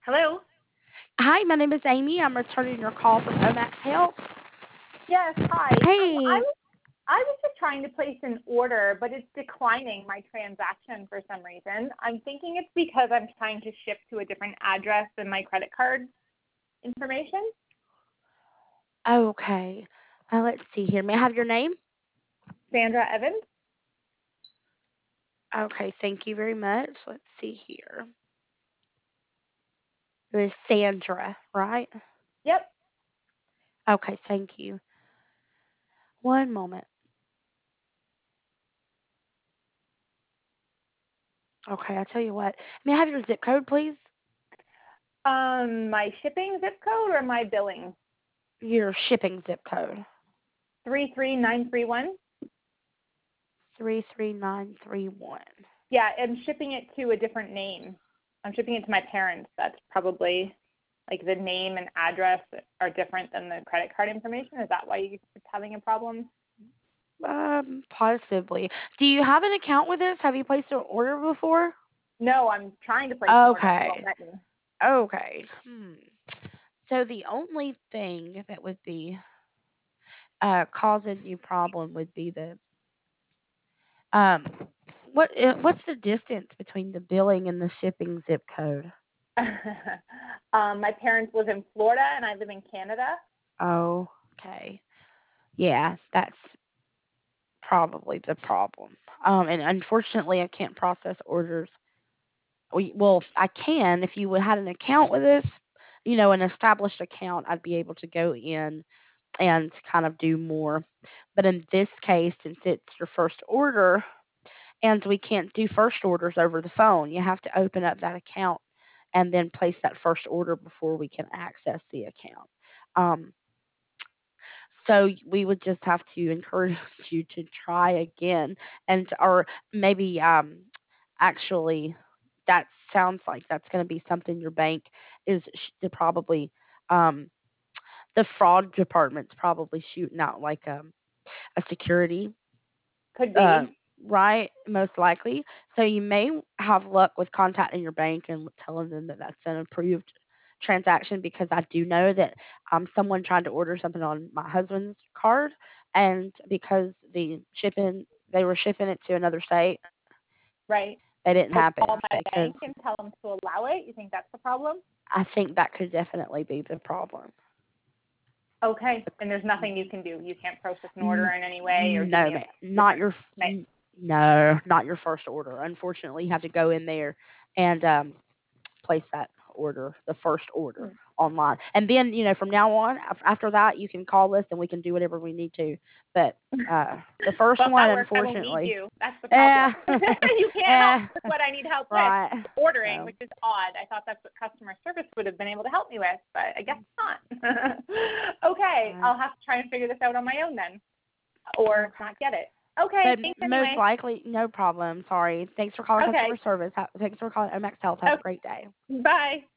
Hello? Hi, my name is Amy. I'm returning your call from Omax Health. Yes, hi. Hey, I was just trying to place an order, but it's declining my transaction for some reason. I'm thinking it's because I'm trying to ship to a different address than my credit card information. okay. Let's see here. May I have your name? Sandra Evans? Okay, thank you very much. Let's see here. It was Sandra, right? Yep. Okay, thank you. One moment. Okay, I'll tell you what. May I have your zip code, please? My shipping zip code or my billing? Your shipping zip code. 33931? 33931. Yeah, I'm shipping it to a different name. I'm shipping it to my parents. That's probably like the name and address are different than the credit card information. Is that why it's having a problem? Possibly. Do you have an account with us? Have you placed an order before? No, I'm trying to place an order and it won't Okay. let me. Okay. So the only thing that would be causing you problem would be the um what's the distance between the billing and the shipping zip code? My parents live in Florida and I live in Canada. Oh, okay. Yeah, that's probably the problem. And unfortunately, I can't process orders. Well, I can if you would had an account with us, an established account. I'd be able to go in and kind of do more. But in this case, since it's your first order, and we can't do first orders over the phone, you have to open up that account and then place that first order before we can access the account. Um, so we would just have to encourage you to try again, and or maybe actually that sounds like that's going to be something your bank is probably um, the fraud department's probably shooting out like a security, Could uh, be. right? Most likely. So you may have luck with contacting your bank and telling them that that's an approved transaction because I do know that someone tried to order something on my husband's card, and because they were shipping it to another state, Right. they didn't So happen call my because bank and tell them to allow it. You think that's the problem? I think that could definitely be the problem. Okay. And there's nothing you can do. You can't process an order N- in any way or give No, me a man, not different. your no, not your first order. Unfortunately, you have to go in there and place that order, the first order online. And then, from now on, after that, you can call us and we can do whatever we need to. But the first Well, if one, that works, I won't need unfortunately, you. That's the problem. yeah, You can't help yeah, with what I need help with, right. ordering, So, which is odd. I thought that's what customer service would have been able to help me with, but I guess not. Okay, right. I'll have to try and figure this out on my own then, or Okay. not get it. Okay, But thanks most anyway. likely, no problem. Sorry. Thanks for calling Okay, customer service. Thanks for calling MX Health. Have a great day. bye.